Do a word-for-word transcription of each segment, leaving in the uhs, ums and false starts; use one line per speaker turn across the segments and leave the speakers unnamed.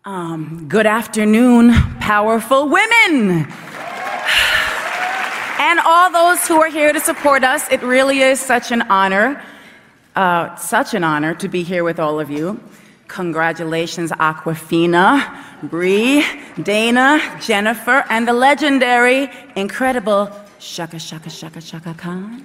Um, good afternoon, powerful women. And all those who are here to support us. It really is such an honor, uh, such an honor to be here with all of you. Congratulations, Awkwafina, Bree, Dana, Jennifer, and the legendary, incredible Chaka Chaka Chaka Chaka Khan.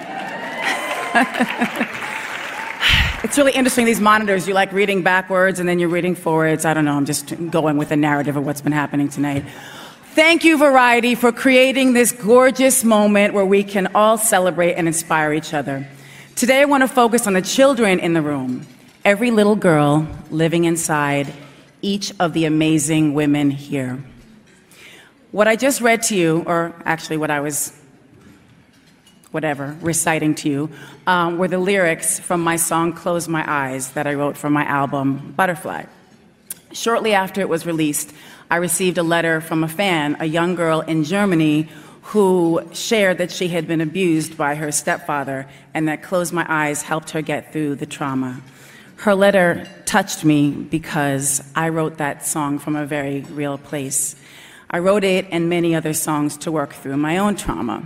It's really interesting, these monitors, you like reading backwards and then you're reading forwards. I don't know, I'm just going with the narrative of what's been happening tonight. Thank you, Variety, for creating this gorgeous moment where we can all celebrate and inspire each other. Today I want to focus on the children in the room, every little girl living inside each of the amazing women here. What I just read to you, or actually what I was whatever, reciting to you, um, were the lyrics from my song Close My Eyes that I wrote for my album, Butterfly. Shortly after it was released, I received a letter from a fan, a young girl in Germany, who shared that she had been abused by her stepfather and that Close My Eyes helped her get through the trauma. Her letter touched me because I wrote that song from a very real place. I wrote it and many other songs to work through my own trauma.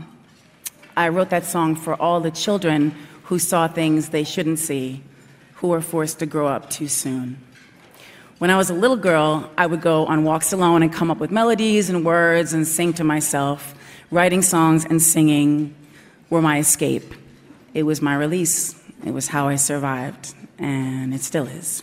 I wrote that song for all the children who saw things they shouldn't see, who were forced to grow up too soon. When I was a little girl, I would go on walks alone and come up with melodies and words and sing to myself. Writing songs and singing were my escape. It was my release. It was how I survived, and it still is.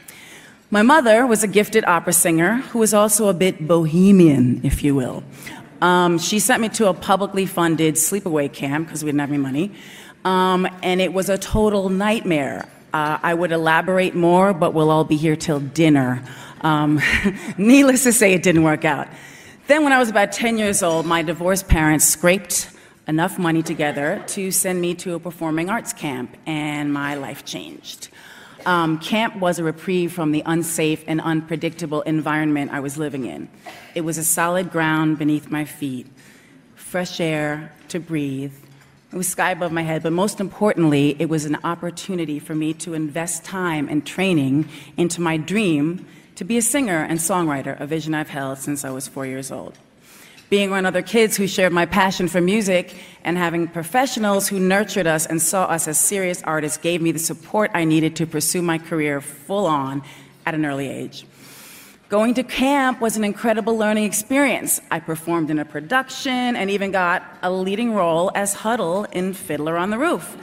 My mother was a gifted opera singer who was also a bit bohemian, if you will. Um, she sent me to a publicly funded sleepaway camp because we didn't have any money, um, and it was a total nightmare. Uh, I would elaborate more, but we'll all be here till dinner. Um, needless to say, it didn't work out. Then when I was about ten years old, my divorced parents scraped enough money together to send me to a performing arts camp, and my life changed. Um, camp was a reprieve from the unsafe and unpredictable environment I was living in. It was a solid ground beneath my feet, fresh air to breathe. It was sky above my head, but most importantly, it was an opportunity for me to invest time and training into my dream to be a singer and songwriter, a vision I've held since I was four years old. Being around other kids who shared my passion for music and having professionals who nurtured us and saw us as serious artists gave me the support I needed to pursue my career full on at an early age. Going to camp was an incredible learning experience. I performed in a production and even got a leading role as Huddle in Fiddler on the Roof.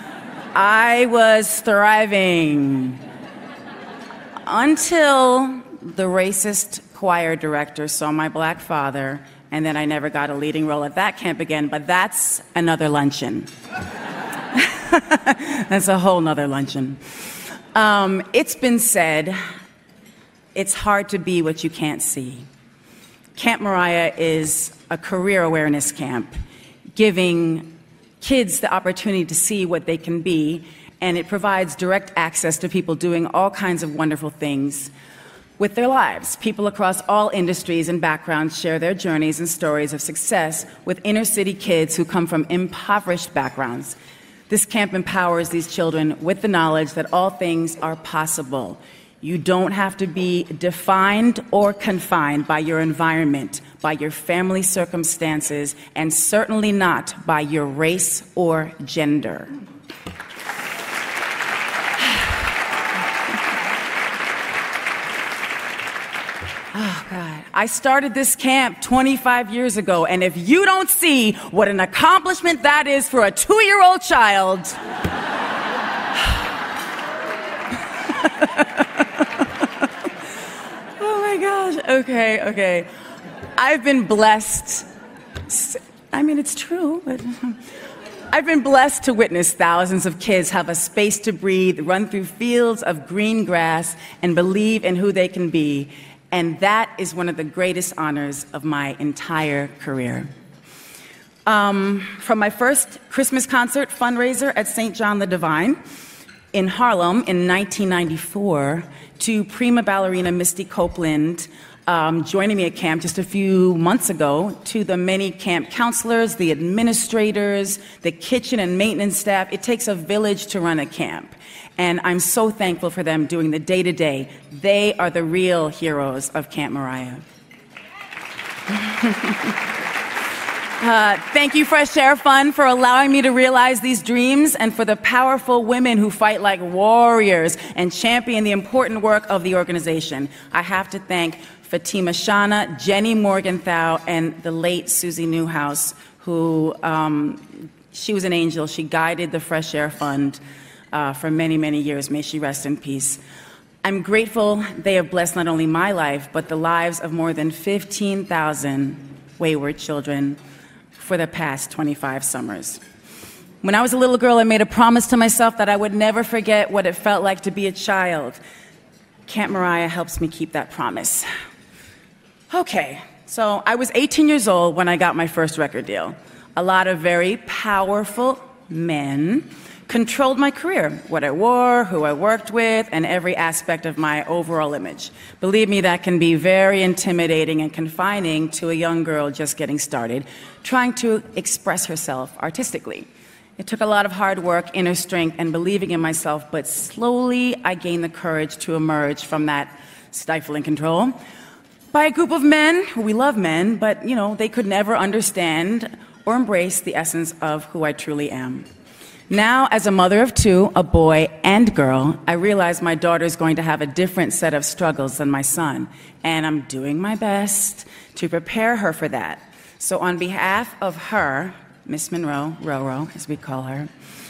I was thriving until the racist choir director saw my black father, and then I never got a leading role at that camp again, but that's another luncheon. That's a whole nother luncheon. Um, it's been said, it's hard to be what you can't see. Camp Mariah is a career awareness camp, giving kids the opportunity to see what they can be, and it provides direct access to people doing all kinds of wonderful things with their lives. People across all industries and backgrounds share their journeys and stories of success with inner city kids who come from impoverished backgrounds. This camp empowers these children with the knowledge that all things are possible. You don't have to be defined or confined by your environment, by your family circumstances, and certainly not by your race or gender. Oh, God. I started this camp twenty-five years ago, and if you don't see what an accomplishment that is for a two-year-old child... Oh, my gosh. Okay, okay. I've been blessed. I mean, it's true, but... I've been blessed to witness thousands of kids have a space to breathe, run through fields of green grass, and believe in who they can be. And that is one of the greatest honors of my entire career. Um, from my first Christmas concert fundraiser at Saint John the Divine in Harlem in nineteen ninety-four to prima ballerina Misty Copeland um, joining me at camp just a few months ago, to the many camp counselors, the administrators, the kitchen and maintenance staff. It takes a village to run a camp. And I'm so thankful for them doing the day-to-day. They are the real heroes of Camp Moriah. Uh, thank you, Fresh Air Fund, for allowing me to realize these dreams, and for the powerful women who fight like warriors and champion the important work of the organization. I have to thank Fatima Shana, Jenny Morgenthau, and the late Susie Newhouse, who, um, she was an angel. She guided the Fresh Air Fund uh, for many, many years. May she rest in peace. I'm grateful they have blessed not only my life, but the lives of more than fifteen thousand wayward children for the past twenty-five summers. When I was a little girl, I made a promise to myself that I would never forget what it felt like to be a child. Camp Moriah helps me keep that promise. Okay, so I was eighteen years old when I got my first record deal. A lot of very powerful men controlled my career, what I wore, who I worked with, and every aspect of my overall image. Believe me, that can be very intimidating and confining to a young girl just getting started, trying to express herself artistically. It took a lot of hard work, inner strength, and believing in myself, but slowly I gained the courage to emerge from that stifling control by a group of men who we love men, but, you know, they could never understand or embrace the essence of who I truly am. Now, as a mother of two, a boy and girl, I realize my daughter is going to have a different set of struggles than my son, and I'm doing my best to prepare her for that. So on behalf of her, Miss Monroe, Roro, as we call her,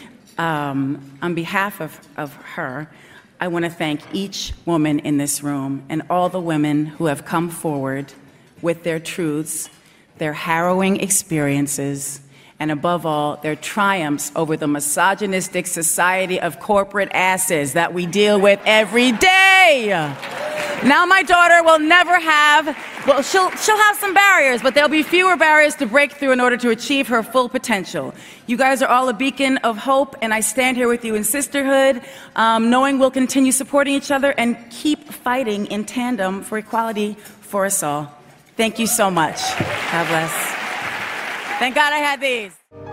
um, on behalf of, of her, I want to thank each woman in this room and all the women who have come forward with their truths, their harrowing experiences, and above all, their triumphs over the misogynistic society of corporate asses that we deal with every day. Now my daughter will never have, well, she'll, she'll have some barriers, but there'll be fewer barriers to break through in order to achieve her full potential. You guys are all a beacon of hope, and I stand here with you in sisterhood, um, knowing we'll continue supporting each other and keep fighting in tandem for equality for us all. Thank you so much. God bless. Thank God I had these.